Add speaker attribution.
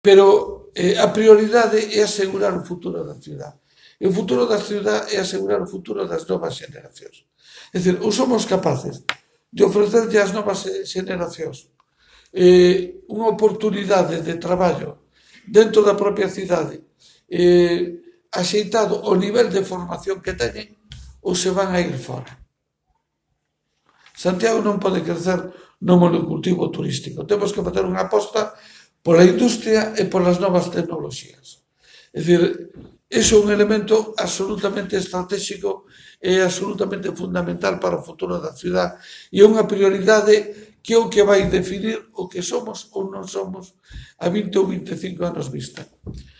Speaker 1: pero a prioridade é asegurar o futuro da cidade. E o futuro da cidade é asegurar o futuro das novas xeracións. É dicir, ou somos capaces de ofrecerlle ás novas xeracións unha oportunidade de traballo dentro da propia cidade axeitado o nivel de formación que teñen, ou se van a ir fora. Santiago non pode crecer no monocultivo turístico. Temos que facer unha aposta pola industria e polas novas tecnoloxías. É dicir, iso é un elemento absolutamente estratégico e absolutamente fundamental para o futuro da cidade e é unha prioridade que é o que vai definir o que somos ou non somos a 20 ou 25 anos vista.